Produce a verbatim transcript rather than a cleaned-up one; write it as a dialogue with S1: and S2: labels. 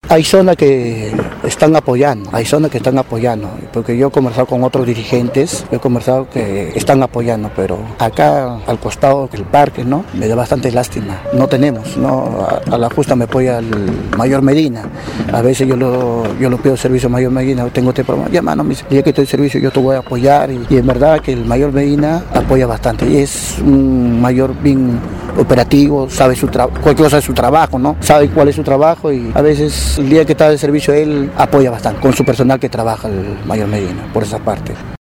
S1: Hay zonas que están apoyando, hay zonas que están apoyando, porque yo he conversado con otros dirigentes, he conversado que están apoyando, pero acá al costado del parque, ¿no? Me da bastante lástima, no tenemos, ¿no? A, a la justa me apoya el mayor Medina, a veces yo lo, yo lo pido servicio mayor Medina, tengo este problema, ya mano, ya que estoy en servicio yo te voy a apoyar, y, y en verdad que el mayor Medina apoya bastante, y es un mayor bien operativo, sabe su tra- cualquier cosa de su trabajo, ¿no? Sabe cuál es su trabajo y a veces el día que está de servicio él apoya bastante con su personal que trabaja el mayor Medina, por esa parte.